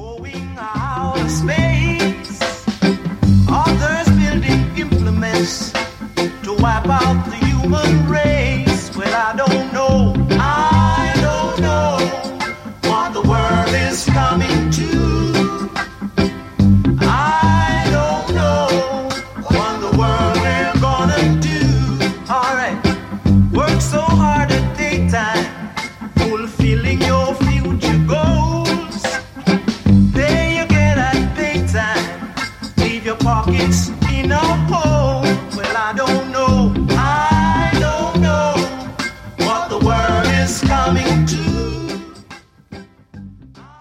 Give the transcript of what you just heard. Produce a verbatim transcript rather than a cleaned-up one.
Going out of space, others building implements to wipe out the human race. Well, I don't know, I don't know what the world is coming to. I don't know what the world we're gonna do. Alright, work so hard at daytime, fulfilling your future goals. There you get at daytime, leave your pockets in a hole.